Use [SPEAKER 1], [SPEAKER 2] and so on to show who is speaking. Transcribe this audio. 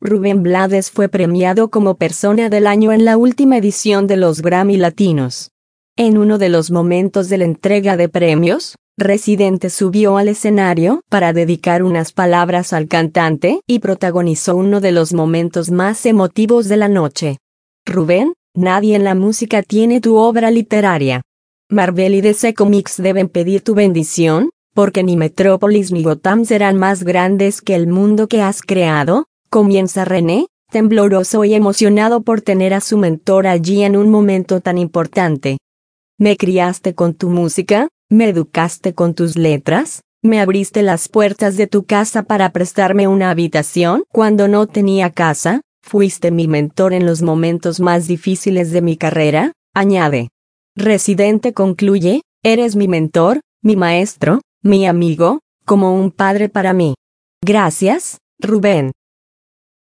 [SPEAKER 1] Rubén Blades fue premiado como Persona del Año en la última edición de los Grammy Latinos. En uno de los momentos de la entrega de premios, Residente subió al escenario para dedicar unas palabras al cantante y protagonizó uno de los momentos más emotivos de la noche. Rubén, nadie en la música tiene tu obra literaria. Marvel y DC Comics deben pedir tu bendición, porque ni Metrópolis ni Gotham serán más grandes que el mundo que has creado. Comienza René, tembloroso y emocionado por tener a su mentor allí en un momento tan importante. Me criaste con tu música, me educaste con tus letras, me abriste las puertas de tu casa para prestarme una habitación cuando no tenía casa, fuiste mi mentor en los momentos más difíciles de mi carrera, añade. Residente concluye, eres mi mentor, mi maestro, mi amigo, como un padre para mí. Gracias, Rubén.